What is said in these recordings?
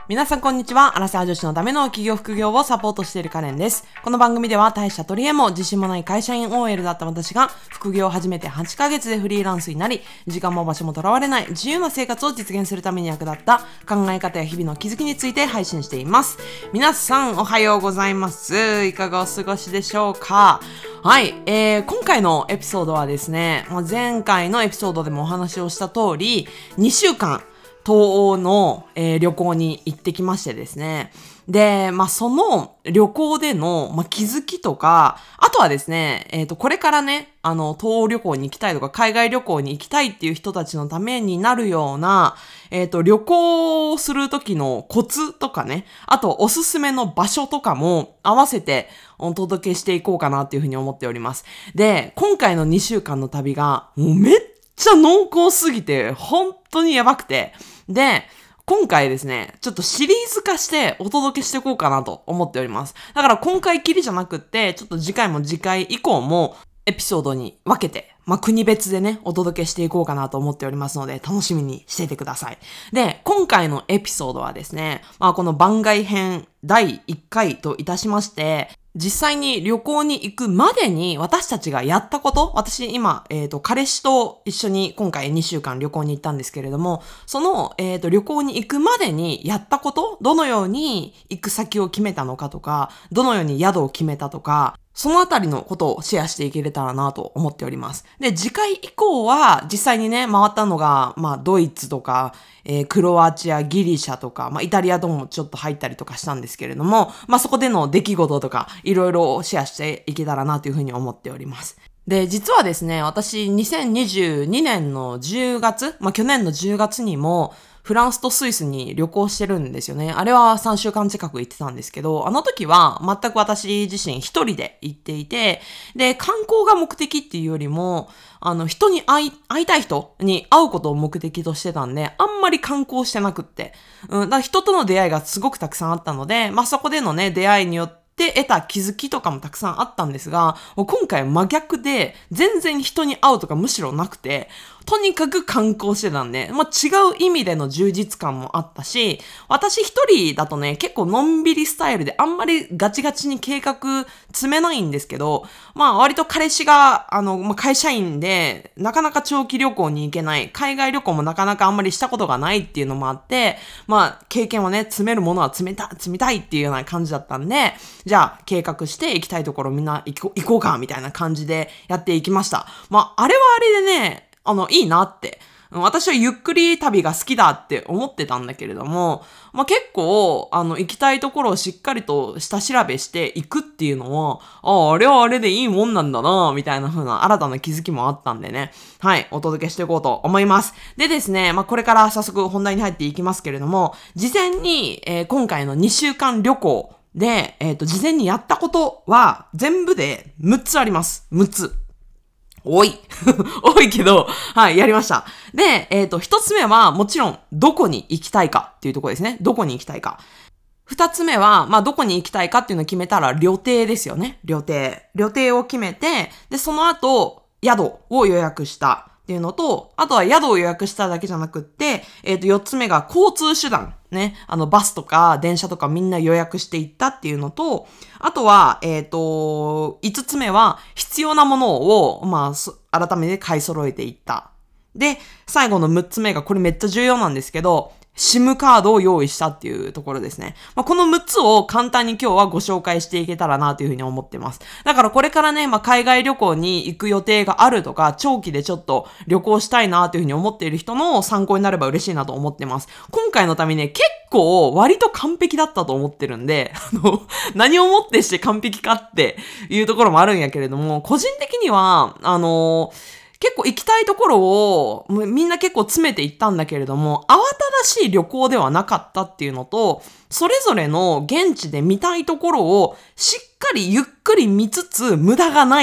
皆さんこんにちは。アラサー女子のための企業副業をサポートしているカレンです。この番組では大した取り柄も自信もない会社員 OL だった私が副業を始めて8ヶ月でフリーランスになり、時間も場所もとらわれない自由な生活を実現するために役立った考え方や日々の気づきについて配信しています。皆さんおはようございます。いかがお過ごしでしょうか？はい、今回のエピソードはですね、前回のエピソードでもお話をした通り、2週間東欧の、旅行に行ってきましてですね。で、その旅行での、気づきとか、あとはですね、これからね、東欧旅行に行きたいとか、海外旅行に行きたいっていう人たちのためになるような、旅行をするときのコツとかね、あとおすすめの場所とかも合わせてお届けしていこうかなっていうふうに思っております。で、今回の2週間の旅が、もうめっちゃ濃厚すぎて、本当にやばくて、で、今回ですね、ちょっとシリーズ化してお届けしていこうかなと思っております。だから今回きりじゃなくって、ちょっと次回も次回以降もエピソードに分けて、国別でね、お届けしていこうかなと思っておりますので、楽しみにしていてください。で、今回のエピソードはですね、この番外編第1回といたしまして、実際に旅行に行くまでに私たちがやったこと、私今、彼氏と一緒に今回2週間旅行に行ったんですけれども、その、旅行に行くまでにやったこと、どのように行く先を決めたのかとか、どのように宿を決めたとか、そのあたりのことをシェアしていけれたらなと思っております。で、次回以降は実際にね、回ったのが、ドイツとか、クロアチア、ギリシャとか、イタリアともちょっと入ったりとかしたんですけれども、そこでの出来事とか、いろいろシェアしていけたらなというふうに思っております。で、実はですね、私2022年の10月、去年の10月にも、フランスとスイスに旅行してるんですよね。あれは3週間近く行ってたんですけど、あの時は全く私自身一人で行っていて、で、観光が目的っていうよりも、人に会いたい人に会うことを目的としてたんで、あんまり観光してなくって。だから人との出会いがすごくたくさんあったので、そこでのね、出会いによって、得た気づきとかもたくさんあったんですが、今回真逆で、全然人に会うとかむしろなくて、とにかく観光してたんで、違う意味での充実感もあったし、私一人だとね、結構のんびりスタイルであんまりガチガチに計画詰めないんですけど、割と彼氏が、会社員で、なかなか長期旅行に行けない、海外旅行もなかなかあんまりしたことがないっていうのもあって、経験をね、詰めるものは詰みたいっていうような感じだったんで、じゃあ計画して行きたいところみんな行こうか、みたいな感じでやっていきました。あれはあれでね、いいなって。私はゆっくり旅が好きだって思ってたんだけれども、結構、行きたいところをしっかりと下調べして行くっていうのは、あれはあれでいいもんなんだなみたいな風な新たな気づきもあったんでね。はい、お届けしていこうと思います。でですね、これから早速本題に入っていきますけれども、事前に、今回の2週間旅行で、事前にやったことは全部で6つあります。6つ。多い。多いけど、はい、やりました。で、一つ目は、もちろん、どこに行きたいかっていうところですね。どこに行きたいか。二つ目は、どこに行きたいかっていうのを決めたら、旅程ですよね。旅程を決めて、で、その後、宿を予約した。っていうのと、あとは宿を予約しただけじゃなくって、四つ目が交通手段。ね。バスとか電車とかみんな予約していったっていうのと、あとは、五つ目は必要なものを、改めて買い揃えていった。で、最後の六つ目がこれめっちゃ重要なんですけど、SIM カードを用意したっていうところですね。この6つを簡単に今日はご紹介していけたらなというふうに思ってます。だからこれからね、海外旅行に行く予定があるとか、長期でちょっと旅行したいなというふうに思っている人の参考になれば嬉しいなと思ってます。今回のためにね、結構割と完璧だったと思ってるんで、何をもってして完璧かっていうところもあるんやけれども、個人的には、結構行きたいところをみんな結構詰めていったんだけれども、慌ただしい旅行ではなかったっていうのと、それぞれの現地で見たいところをしっかりゆっくり見つつ無駄がない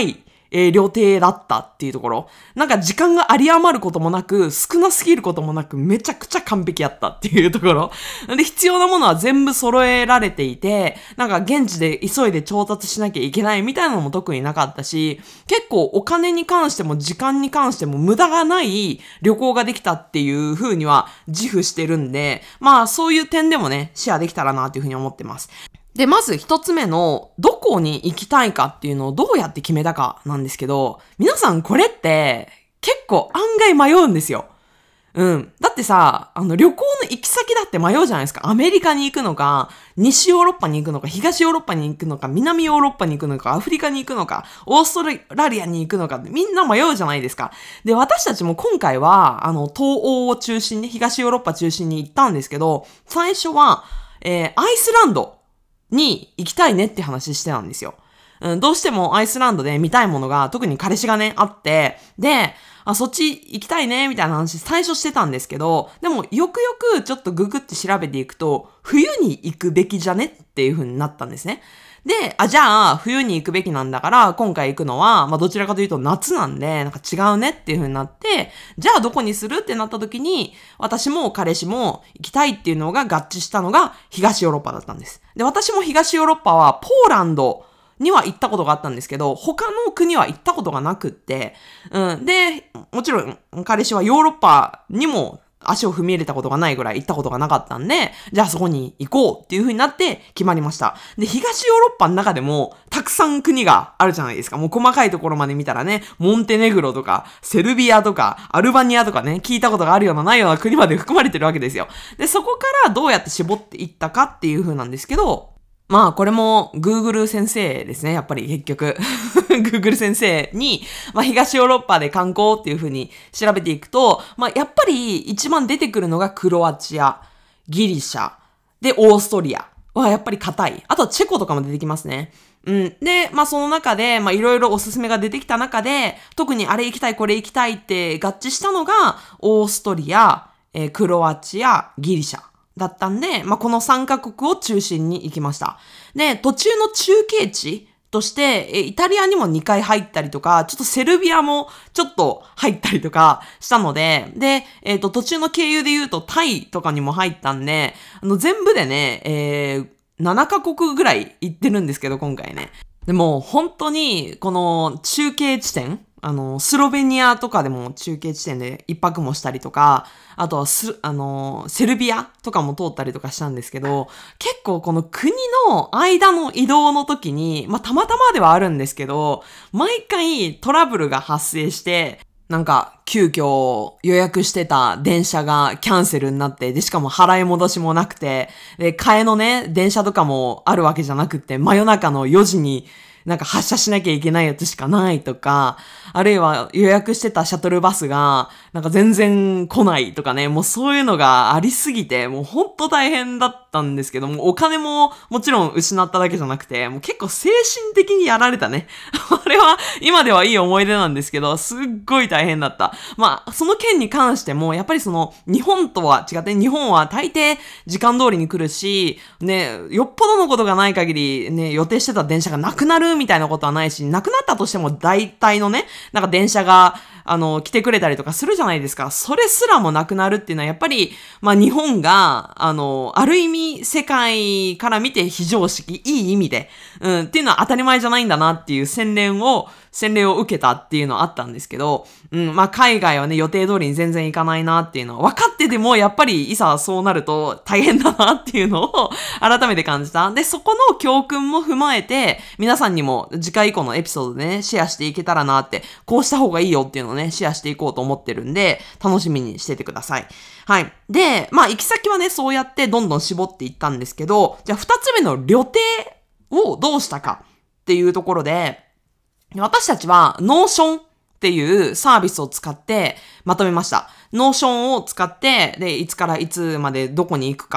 旅程だったっていうところ。なんか時間が有り余ることもなく、少なすぎることもなく、めちゃくちゃ完璧やったっていうところ。で、必要なものは全部揃えられていて、なんか現地で急いで調達しなきゃいけないみたいなのも特になかったし、結構お金に関しても時間に関しても無駄がない旅行ができたっていう風には自負してるんで、まあそういう点でもね、シェアできたらなという風に思ってます。で、まず一つ目の、どこに行きたいかっていうのをどうやって決めたかなんですけど、皆さんこれって結構案外迷うんですよ。だってさ、旅行の行き先だって迷うじゃないですか。アメリカに行くのか、西ヨーロッパに行くのか、東ヨーロッパに行くのか、南ヨーロッパに行くのか、アフリカに行くのか、オーストラリアに行くのかってみんな迷うじゃないですか。で、私たちも今回は、東欧を中心に、東ヨーロッパ中心に行ったんですけど、最初は、アイスランドに行きたいねって話してたんですよ。どうしてもアイスランドで見たいものが、特に彼氏がね、あって、で、そっち行きたいね、みたいな話最初してたんですけど、でもよくよくちょっとググって調べていくと、冬に行くべきじゃねっていう風になったんですね。で、じゃあ、冬に行くべきなんだから、今回行くのは、どちらかというと夏なんで、なんか違うねっていう風になって、じゃあどこにするってなった時に、私も彼氏も行きたいっていうのが合致したのが東ヨーロッパだったんです。で、私も東ヨーロッパはポーランドには行ったことがあったんですけど、他の国は行ったことがなくって、で、もちろん彼氏はヨーロッパにも足を踏み入れたことがないぐらい行ったことがなかったんで、じゃあそこに行こうっていう風になって決まりました。で、東ヨーロッパの中でもたくさん国があるじゃないですか。もう細かいところまで見たらね、モンテネグロとか、セルビアとか、アルバニアとかね、聞いたことがあるようなないような国まで含まれてるわけですよ。で、そこからどうやって絞っていったかっていう風なんですけど、まあこれも Google 先生ですね、やっぱり結局。Google 先生に、東ヨーロッパで観光っていう風に調べていくと、やっぱり一番出てくるのがクロアチア、ギリシャ、でオーストリアはやっぱり硬い。あとはチェコとかも出てきますね。で、その中で、いろいろおすすめが出てきた中で、特にあれ行きたい、これ行きたいって合致したのが、オーストリア、クロアチア、ギリシャ。だったんで、この3カ国を中心に行きました。で、途中の中継地として、イタリアにも2回入ったりとか、ちょっとセルビアもちょっと入ったりとかしたので、で、途中の経由で言うとタイとかにも入ったんで、全部でね、7カ国ぐらい行ってるんですけど、今回ね。でも、本当に、この中継地点、スロベニアとかでも中継地点で一泊もしたりとか、あとはセルビアとかも通ったりとかしたんですけど、結構この国の間の移動の時に、たまたまではあるんですけど、毎回トラブルが発生して、なんか、急遽予約してた電車がキャンセルになって、で、しかも払い戻しもなくて、で、替えのね、電車とかもあるわけじゃなくて、真夜中の4時になんか発車しなきゃいけないやつしかないとか、あるいは予約してたシャトルバスがなんか全然来ないとかね、もうそういうのがありすぎて、もうほんと大変だったんですけども、お金ももちろん失っただけじゃなくて、もう結構精神的にやられたね。あれは今ではいい思い出なんですけど、すっごい大変だった。その件に関しても、やっぱり日本とは違って、日本は大抵時間通りに来るし、ね、よっぽどのことがない限り、ね、予定してた電車がなくなるみたいなことはないし、なくなったとしても大体のね、なんか電車が、来てくれたりとかするじゃないですか。それすらもなくなるっていうのは、やっぱり、日本が、ある意味、世界から見て非常識、いい意味で、っていうのは当たり前じゃないんだなっていう洗礼を受けたっていうのはあったんですけど、海外はね、予定通りに全然行かないなっていうのは分かってても、やっぱりいざそうなると大変だなっていうのを改めて感じた。で、そこの教訓も踏まえて、皆さんにも次回以降のエピソードでね、シェアしていけたらなって、こうした方がいいよっていうのをね、シェアしていこうと思ってるんで、楽しみにしててください。はい。で、行き先はね、そうやってどんどん絞っていったんですけど、じゃあ2つ目の旅程をどうしたかっていうところで、私たちはノーションっていうサービスを使ってまとめました。ノーションを使って、で、いつからいつまでどこに行くか。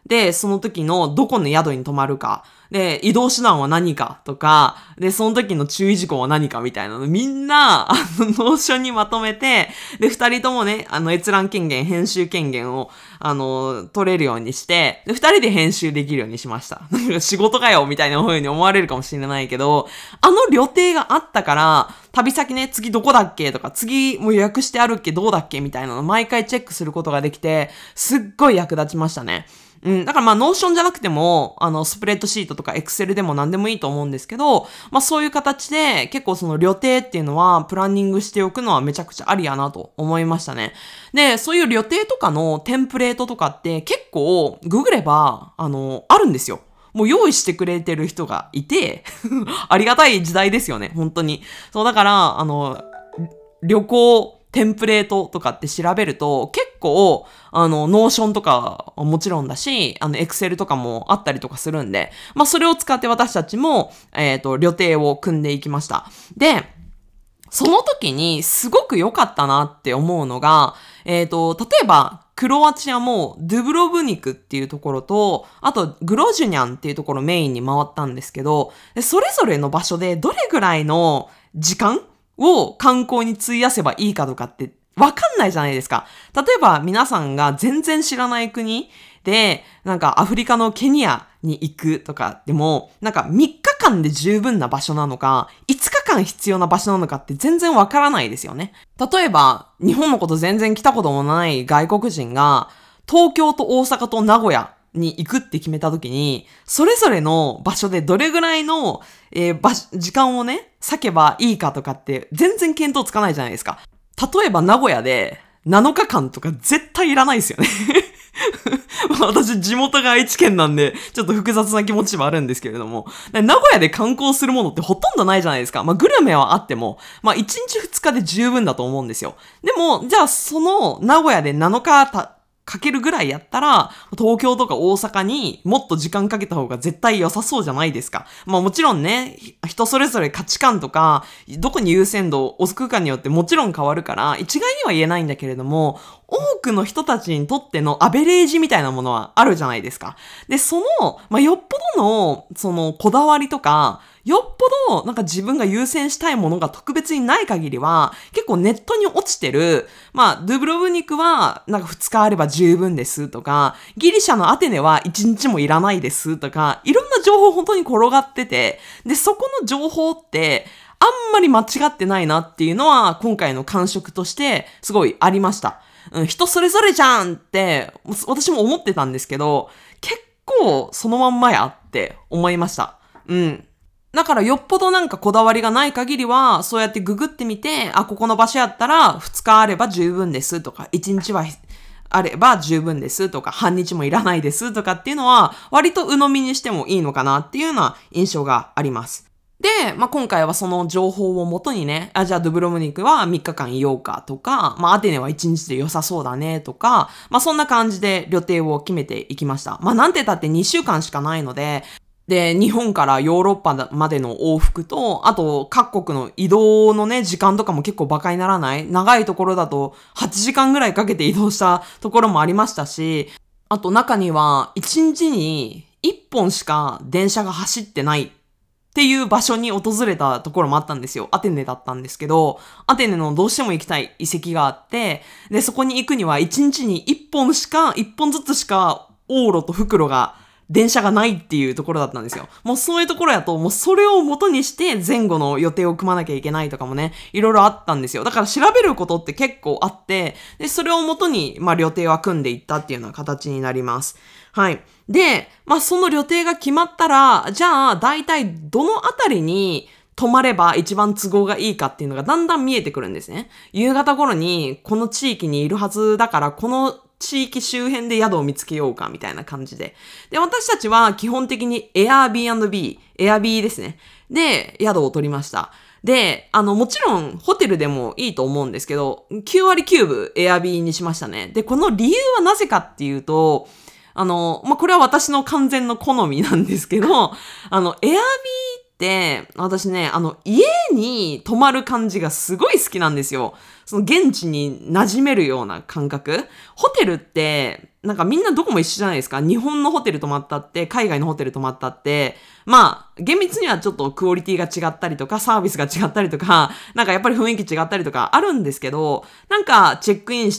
で、その時のどこの宿に泊まるか。で、移動手段は何かとか、で、その時の注意事項は何かみたいなのみんな、ノーションにまとめて、で、二人ともね、閲覧権限、編集権限を、取れるようにして、で、二人で編集できるようにしました。なんか仕事かよみたいな風に思われるかもしれないけど、旅程があったから、旅先ね、次どこだっけとか、次もう予約してあるっけどうだっけみたいなの毎回チェックすることができて、すっごい役立ちましたね。だからノーションじゃなくても、スプレッドシートとかエクセルでも何でもいいと思うんですけど、そういう形で結構その旅程っていうのはプランニングしておくのはめちゃくちゃありやなと思いましたね。で、そういう旅程とかのテンプレートとかって結構ググれば、あるんですよ。もう用意してくれてる人がいて、ありがたい時代ですよね、本当に。そうだから、旅行、テンプレートとかって調べると、結構、ノーションとかもちろんだし、エクセルとかもあったりとかするんで、それを使って私たちも、旅程を組んでいきました。で、その時にすごく良かったなって思うのが、例えば、クロアチアもドゥブロブニクっていうところと、あとグロジュニャンっていうところメインに回ったんですけど、それぞれの場所でどれぐらいの時間を観光に費やせばいいかとかってわかんないじゃないですか。例えば皆さんが全然知らない国で、なんかアフリカのケニアに行くとかでも、なんか3日間で十分な場所なのか、5日間必要な場所なのかって全然わからないですよね。例えば、日本のこと全然来たこともない外国人が、東京と大阪と名古屋に行くって決めた時に、それぞれの場所でどれぐらいの、時間をね、割けばいいかとかって全然見当つかないじゃないですか。例えば名古屋で7日間とか絶対いらないですよね。私地元が愛知県なんでちょっと複雑な気持ちもあるんですけれども、名古屋で観光するものってほとんどないじゃないですか。グルメはあっても、1日2日で十分だと思うんですよ。でも、じゃあその名古屋で7日かけるぐらいやったら、東京とか大阪にもっと時間かけた方が絶対良さそうじゃないですか。もちろんね、人それぞれ価値観とか、どこに優先度を置くかによってもちろん変わるから、一概には言えないんだけれども、多くの人たちにとってのアベレージみたいなものはあるじゃないですか。で、よっぽどの、こだわりとか、よっぽどなんか自分が優先したいものが特別にない限りは、結構ネットに落ちてる、ドゥブロブニクはなんか2日あれば十分ですとか、ギリシャのアテネは1日もいらないですとか、いろんな情報本当に転がってて、で、そこの情報って、あんまり間違ってないなっていうのは、今回の感触としてすごいありました。人それぞれじゃんって、私も思ってたんですけど、結構そのまんまやって思いました。だからよっぽどなんかこだわりがない限りは、そうやってググってみて、ここの場所やったら2日あれば十分ですとか、1日はあれば十分ですとか、半日もいらないですとかっていうのは、割と鵜呑みにしてもいいのかなっていうような印象があります。で、今回はその情報をもとにね、じゃあドゥブロブニクは3日間いようかとか、アテネは1日で良さそうだねとか、そんな感じで旅程を決めていきました。なんてたって2週間しかないので、で、日本からヨーロッパまでの往復と、あと各国の移動のね、時間とかも結構馬鹿にならない。長いところだと8時間ぐらいかけて移動したところもありましたし、あと中には1日に1本しか電車が走ってないっていう場所に訪れたところもあったんですよ。アテネだったんですけど、アテネのどうしても行きたい遺跡があって、で、そこに行くには1日に1本ずつしか往路と復路が電車がないっていうところだったんですよ。もうそういうところやと、もうそれを元にして前後の予定を組まなきゃいけないとかもね、いろいろあったんですよ。だから調べることって結構あって、で、それを元に、旅程は組んでいったっていうような形になります。はい。で、その旅程が決まったら、じゃあ、大体どのあたりに泊まれば一番都合がいいかっていうのがだんだん見えてくるんですね。夕方頃にこの地域にいるはずだから、この地域周辺で宿を見つけようかみたいな感じで。で、私たちは基本的にAirbnb ですね。で、宿を取りました。で、もちろんホテルでもいいと思うんですけど、9割9分 Airb にしましたね。で、この理由はなぜかっていうと、これは私の完全の好みなんですけど、Airbって私ね、家に泊まる感じがすごい好きなんですよ。その現地に馴染めるような感覚。ホテルって、 なんかみんなどこも一緒じゃないですか。日本のホテル泊まったって、海外のホテル泊まったって、まあ、厳密にはちょっとクオリティが違ったりとか、サービスが違ったりとか、なんかやっぱり雰囲気違ったりとかあるんですけど、なんかチェックインして、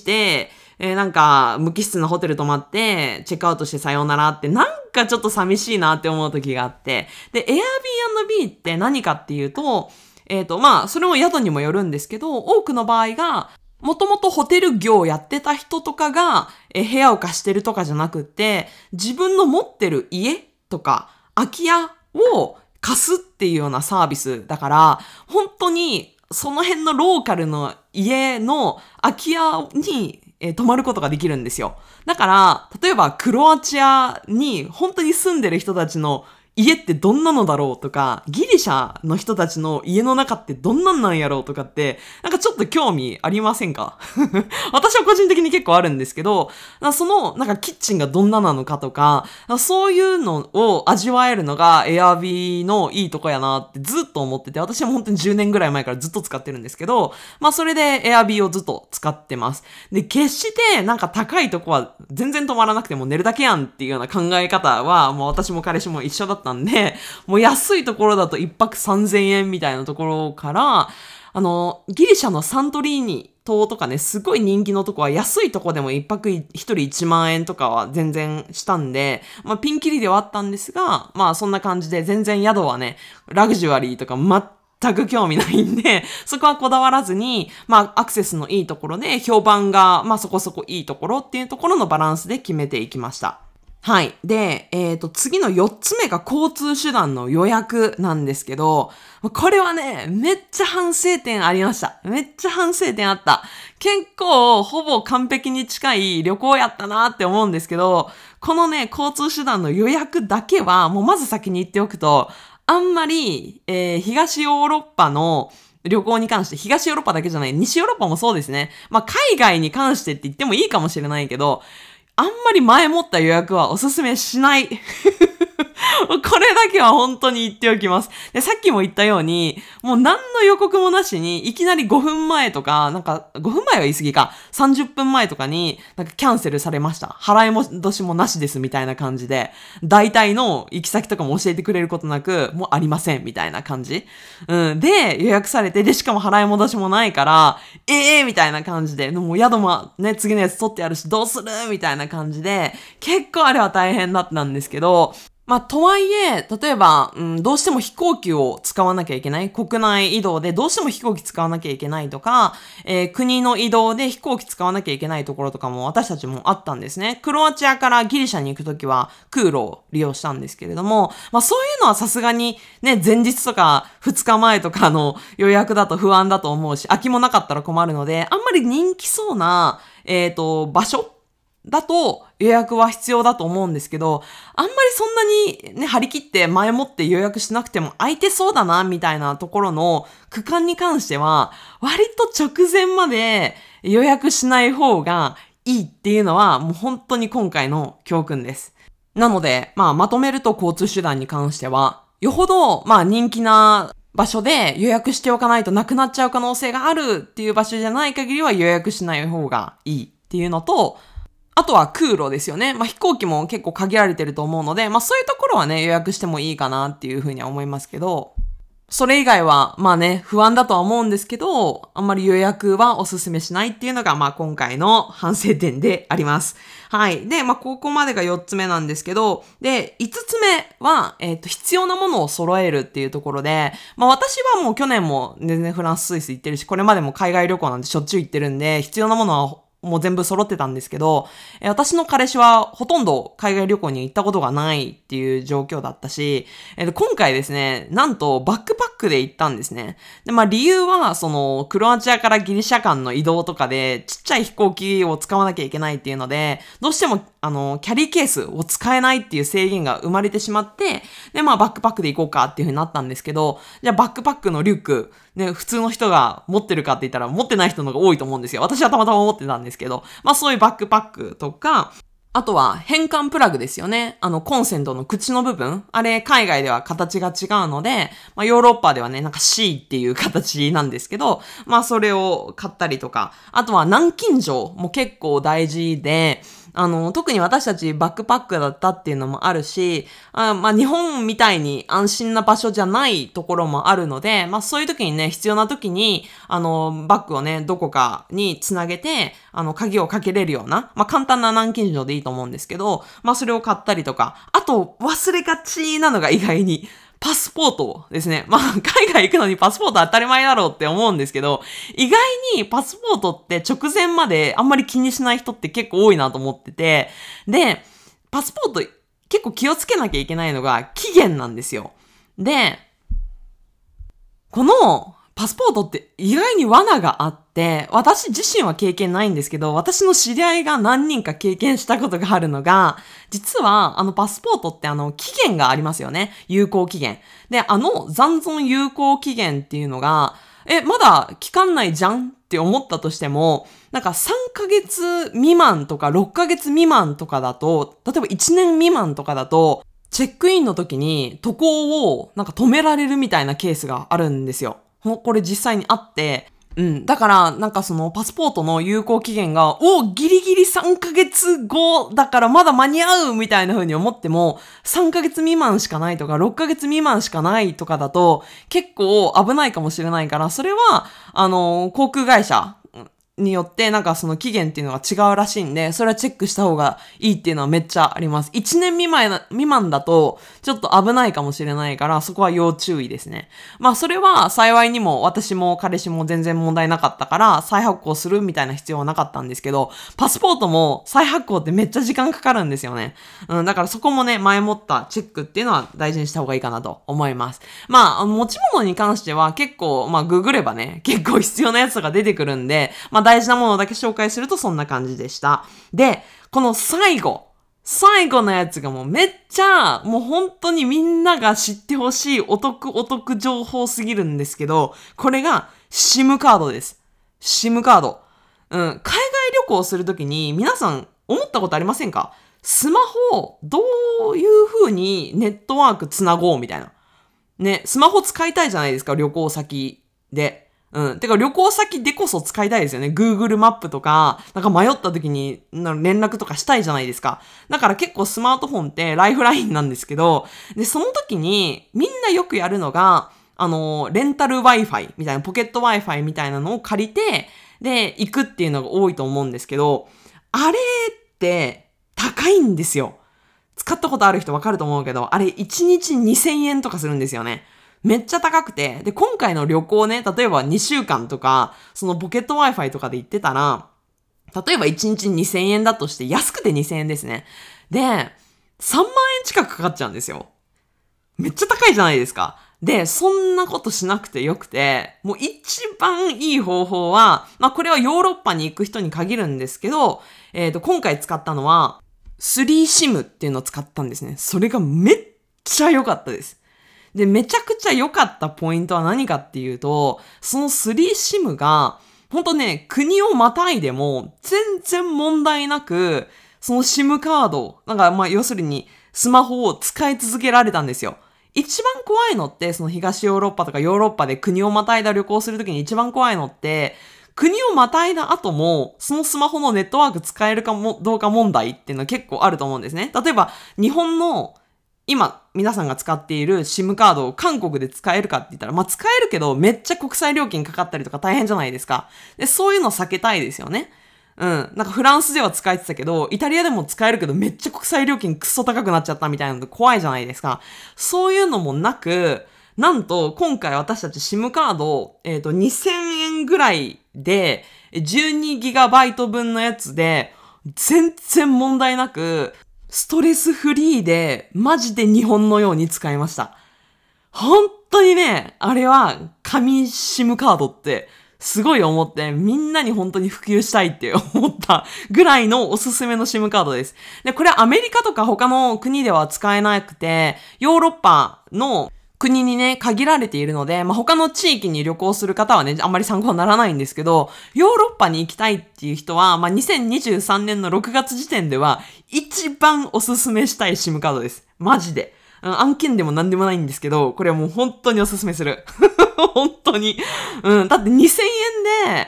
なんか無機質なホテル泊まって、チェックアウトしてさようならって、なんかちょっと寂しいなって思う時があって、で、Airbnb って何かっていうと、まあ、それも宿にもよるんですけど、多くの場合が、もともとホテル業をやってた人とかが、部屋を貸してるとかじゃなくって、自分の持ってる家とか、空き家を貸すっていうようなサービスだから、本当にその辺のローカルの家の空き家に、泊まることができるんですよ。だから、例えばクロアチアに本当に住んでる人たちの家ってどんなのだろうとか、ギリシャの人たちの家の中ってどんなんなんやろうとかって、なんかちょっと興味ありませんか？私は個人的に結構あるんですけど、その、なんかキッチンがどんななのかとか、そういうのを味わえるのが Airb のいいとこやなってずっと思ってて、私も本当に10年ぐらい前からずっと使ってるんですけど、まあそれで Airb をずっと使ってます。で、決してなんか高いとこは全然泊まらなくても寝るだけやんっていうような考え方は、もう私も彼氏も一緒だったんで、もう安いところだと一泊3000円みたいなところから、ギリシャのサントリーニ島とかね、すごい人気のとこは安いとこでも一泊一人1万円とかは全然したんで、まあピンキリではあったんですが、まあそんな感じで全然宿はね、ラグジュアリーとか全く興味ないんで、そこはこだわらずに、まあアクセスのいいところで、評判がまあそこそこいいところっていうところのバランスで決めていきました。はい。で、次の4つ目が交通手段の予約なんですけど、これはね、めっちゃ反省点ありました。めっちゃ反省点あった。結構、ほぼ完璧に近い旅行やったなって思うんですけど、このね、交通手段の予約だけは、もうまず先に言っておくと、あんまり、東ヨーロッパの旅行に関して、東ヨーロッパだけじゃない、西ヨーロッパもそうですね。まあ、海外に関してって言ってもいいかもしれないけど、あんまり前もった予約はおすすめしない。これだけは本当に言っておきます。で、さっきも言ったように、もう何の予告もなしに、いきなり5分前とか、なんか5分前は言い過ぎか、30分前とかに、なんかキャンセルされました。払い戻しもなしですみたいな感じで、大体の行き先とかも教えてくれることなく、もうありませんみたいな感じ。で、予約されて、で、しかも払い戻しもないから、みたいな感じで、もう宿もね、次のやつ取ってやるし、どうするみたいな感じで、結構あれは大変だったんですけど、まあ、とはいえ、例えば、どうしても飛行機を使わなきゃいけない。国内移動でどうしても飛行機使わなきゃいけないとか、国の移動で飛行機使わなきゃいけないところとかも私たちもあったんですね。クロアチアからギリシャに行くときは空路を利用したんですけれども、まあそういうのはさすがにね、前日とか2日前とかの予約だと不安だと思うし、空きもなかったら困るので、あんまり人気そうな、場所だと予約は必要だと思うんですけど、あんまりそんなにね、張り切って前もって予約しなくても空いてそうだな、みたいなところの区間に関しては、割と直前まで予約しない方がいいっていうのは、もう本当に今回の教訓です。なので、まとめると交通手段に関しては、よほど、人気な場所で予約しておかないとなくなっちゃう可能性があるっていう場所じゃない限りは予約しない方がいいっていうのと、あとは空路ですよね。飛行機も結構限られてると思うので、そういうところはね、予約してもいいかなっていうふうには思いますけど、それ以外は、不安だとは思うんですけど、あんまり予約はおすすめしないっていうのが、今回の反省点であります。はい。で、ここまでが4つ目なんですけど、で、5つ目は、必要なものを揃えるっていうところで、私はもう去年も全然フランス、スイス行ってるし、これまでも海外旅行なんてしょっちゅう行ってるんで、必要なものはもう全部揃ってたんですけど、私の彼氏はほとんど海外旅行に行ったことがないっていう状況だったし、今回ですね、なんとバックパックで行ったんですね。で、理由は、クロアチアからギリシャ間の移動とかで、ちっちゃい飛行機を使わなきゃいけないっていうので、どうしても、キャリーケースを使えないっていう制限が生まれてしまって、で、バックパックで行こうかっていう風になったんですけど、じゃあバックパックのリュック、ね、普通の人が持ってるかって言ったら持ってない人の方が多いと思うんですよ。私はたまたま持ってたんですけど、そういうバックパックとか、あとは変換プラグですよね。コンセントの口の部分。あれ、海外では形が違うので、ヨーロッパではね、なんか C っていう形なんですけど、それを買ったりとか、あとは南京錠も結構大事で、 特に私たちバックパックだったっていうのもあるし、日本みたいに安心な場所じゃないところもあるので、そういう時にね、必要な時に、バッグをね、どこかにつなげて、鍵をかけれるような、簡単な南京錠でいいと思うんですけど、それを買ったりとか、あと、忘れがちなのが意外に、パスポートですね。海外行くのにパスポート当たり前だろうって思うんですけど、意外にパスポートって直前まであんまり気にしない人って結構多いなと思ってて、で、パスポート結構気をつけなきゃいけないのが期限なんですよ。で、このパスポートって意外に罠があって、私自身は経験ないんですけど、私の知り合いが何人か経験したことがあるのが、実はパスポートって期限がありますよね。有効期限。で、残存有効期限っていうのが、まだ期間内じゃんって思ったとしても、なんか3ヶ月未満とか6ヶ月未満とかだと、例えば1年未満とかだと、チェックインの時に渡航をなんか止められるみたいなケースがあるんですよ。これ実際にあって、だから、なんかそのパスポートの有効期限が、ギリギリ3ヶ月後だからまだ間に合うみたいな風に思っても、3ヶ月未満しかないとか、6ヶ月未満しかないとかだと、結構危ないかもしれないから、それは、航空会社によってなんかその期限っていうのが違うらしいんで、それはチェックした方がいいっていうのはめっちゃあります。1年未満だとちょっと危ないかもしれないから、そこは要注意ですね。それは幸いにも私も彼氏も全然問題なかったから再発行するみたいな必要はなかったんですけど、パスポートも再発行ってめっちゃ時間かかるんですよね。だからそこもね、前もったチェックっていうのは大事にした方がいいかなと思います。持ち物に関しては結構、ググればね、結構必要なやつが出てくるんで、大事なものだけ紹介するとそんな感じでした。で、この最後のやつがもうめっちゃ、もう本当にみんなが知ってほしいお得情報すぎるんですけど、これが SIM カードです。SIM カード。海外旅行するときに皆さん思ったことありませんか？スマホをどういう風にネットワークつなごうみたいな。ね、スマホ使いたいじゃないですか、旅行先で。てか旅行先でこそ使いたいですよね。Google マップとか、なんか迷った時に連絡とかしたいじゃないですか。だから結構スマートフォンってライフラインなんですけど、で、その時にみんなよくやるのが、レンタル Wi-Fi みたいな、ポケット Wi-Fi みたいなのを借りて、で、行くっていうのが多いと思うんですけど、あれって高いんですよ。使ったことある人わかると思うけど、あれ1日2000円とかするんですよね。めっちゃ高くて、で、今回の旅行ね、例えば2週間とか、そのポケット Wi-Fi とかで行ってたら、例えば1日2000円だとして、安くて2000円ですね。で、3万円近くかかっちゃうんですよ。めっちゃ高いじゃないですか。で、そんなことしなくてよくて、もう一番いい方法は、これはヨーロッパに行く人に限るんですけど、今回使ったのは、3SIM っていうのを使ったんですね。それがめっちゃ良かったです。で、めちゃくちゃ良かったポイントは何かっていうと、その 3SIM が、ほんとね、国をまたいでも全然問題なく、その SIM カード、なんか要するにスマホを使い続けられたんですよ。一番怖いのって、その東ヨーロッパとかヨーロッパで国をまたいだ旅行するときに一番怖いのって、国をまたいだ後も、そのスマホのネットワーク使えるかも、どうか問題っていうのは結構あると思うんですね。例えば、日本の今、皆さんが使っている SIM カードを韓国で使えるかって言ったら、使えるけど、めっちゃ国際料金かかったりとか大変じゃないですか。で、そういうの避けたいですよね。なんかフランスでは使えてたけど、イタリアでも使えるけど、めっちゃ国際料金クソ高くなっちゃったみたいなので怖いじゃないですか。そういうのもなく、なんと、今回私たち SIM カード、2000円ぐらいで、12GB 分のやつで、全然問題なく、ストレスフリーで、マジで日本のように使いました。本当にね、あれは、紙 SIM カードって、すごい思って、みんなに本当に普及したいって思ったぐらいのおすすめの SIM カードです。で、これアメリカとか他の国では使えなくて、ヨーロッパの国にね、限られているので、他の地域に旅行する方はね、あんまり参考にならないんですけど、ヨーロッパに行きたいっていう人は、2023年の6月時点では、一番おすすめしたい SIM カードです。マジで。案件でも何でもないんですけど、これはもう本当におすすめする。本当に。だって2000円で、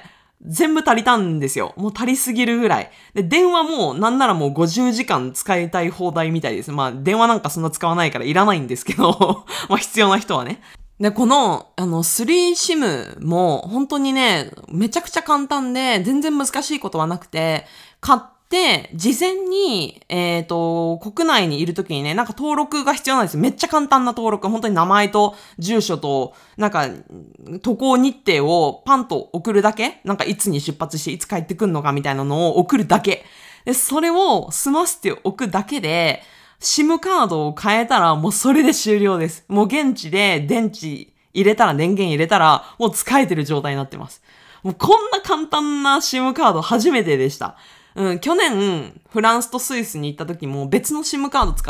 全部足りたんですよ。もう足りすぎるぐらい。で、電話もなんならもう50時間使いたい放題みたいです。まあ、電話なんかそんな使わないからいらないんですけど、まあ必要な人はね。で、この、3SIM も本当にね、めちゃくちゃ簡単で、全然難しいことはなくて、買って、事前に、国内にいるときにね、なんか登録が必要なんですよ。めっちゃ簡単な登録。本当に名前と住所と、なんか、渡航日程をパンと送るだけ。なんかいつに出発していつ帰ってくるのかみたいなのを送るだけ。で、それを済ませておくだけで、SIM カードを変えたらもうそれで終了です。もう現地で電源入れたらもう使えてる状態になってます。もうこんな簡単な SIM カード初めてでした。去年、フランスとスイスに行った時も別の SIM カード使って、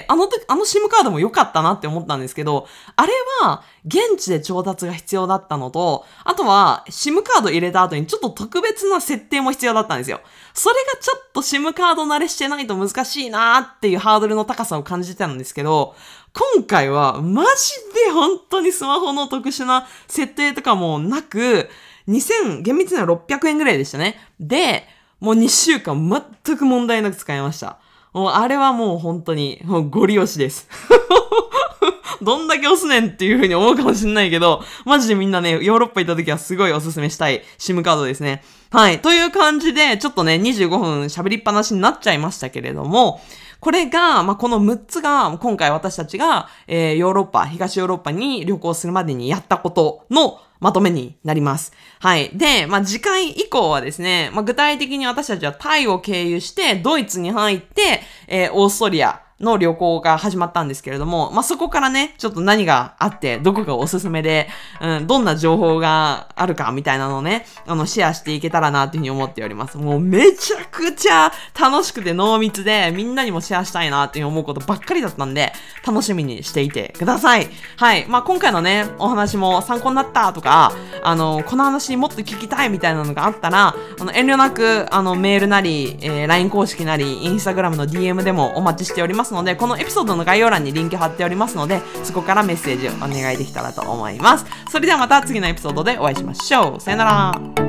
あの SIM カードも良かったなって思ったんですけど、あれは現地で調達が必要だったのと、あとは SIM カード入れた後にちょっと特別な設定も必要だったんですよ。それがちょっと SIM カード慣れしてないと難しいなーっていうハードルの高さを感じてたんですけど、今回はマジで本当にスマホの特殊な設定とかもなく、厳密には600円ぐらいでしたね。で、もう2週間全く問題なく使いました。もうあれはもう本当に、もうゴリ押しです。どんだけ押すねんっていう風に思うかもしれないけど、マジでみんなね、ヨーロッパ行った時はすごいおすすめしたい SIM カードですね。はい。という感じで、ちょっとね、25分喋りっぱなしになっちゃいましたけれども、これが、この6つが、今回私たちが、東ヨーロッパに旅行するまでにやったことのまとめになります。はい。で、次回以降はですね、具体的に私たちはタイを経由して、ドイツに入って、オーストリアの旅行が始まったんですけれども、そこからね、ちょっと何があって、どこがおすすめで、どんな情報があるかみたいなのをね、シェアしていけたらなというふうに思っております。もうめちゃくちゃ楽しくて濃密で、みんなにもシェアしたいなというふうに思うことばっかりだったんで、楽しみにしていてください。はい。今回のね、お話も参考になったとか、この話もっと聞きたいみたいなのがあったら、遠慮なく、メールなり、LINE 公式なり、Instagram の DM でもお待ちしておりますので、このエピソードの概要欄にリンク貼っておりますので、そこからメッセージをお願いできたらと思います。それではまた次のエピソードでお会いしましょう。さよなら。